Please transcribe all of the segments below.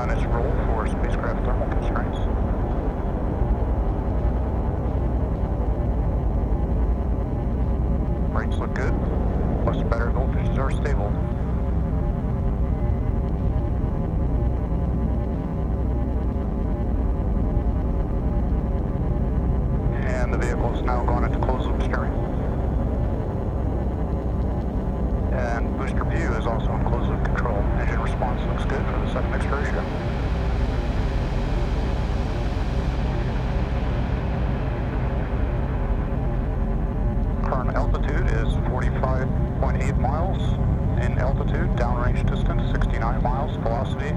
minutes roll for spacecraft thermal constraints. Rates look good, plus battery voltages are stable. And the vehicle is now going into closed loop steering. And booster view is also in closed loop control. Engine response looks good for the 7 mixed ratio. Current altitude is 45.8 miles in altitude, downrange distance 69 miles, velocity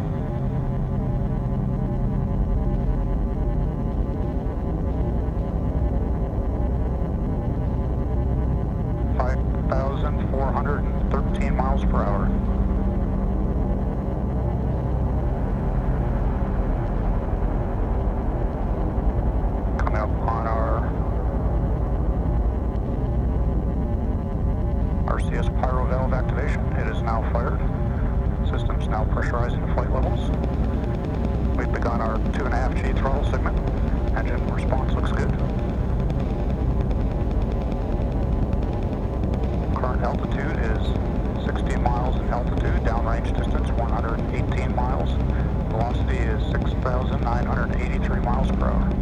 5,413 miles per hour. Coming up on our RCS pyro valve activation. It is now fired. System's now pressurizing to flight levels. We've begun our 2.5G throttle segment. Engine response looks good. Current altitude is 60 miles in altitude, downrange distance 118 miles. Velocity is 6,983 miles per hour.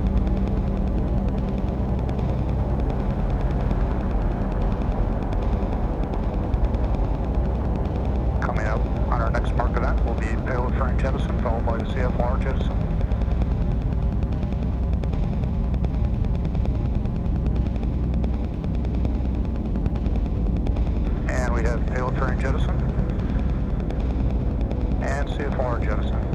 Coming up on our next mark event will be payload fairing jettison, followed by the CFR jettison. And we have payload fairing jettison and CFR jettison.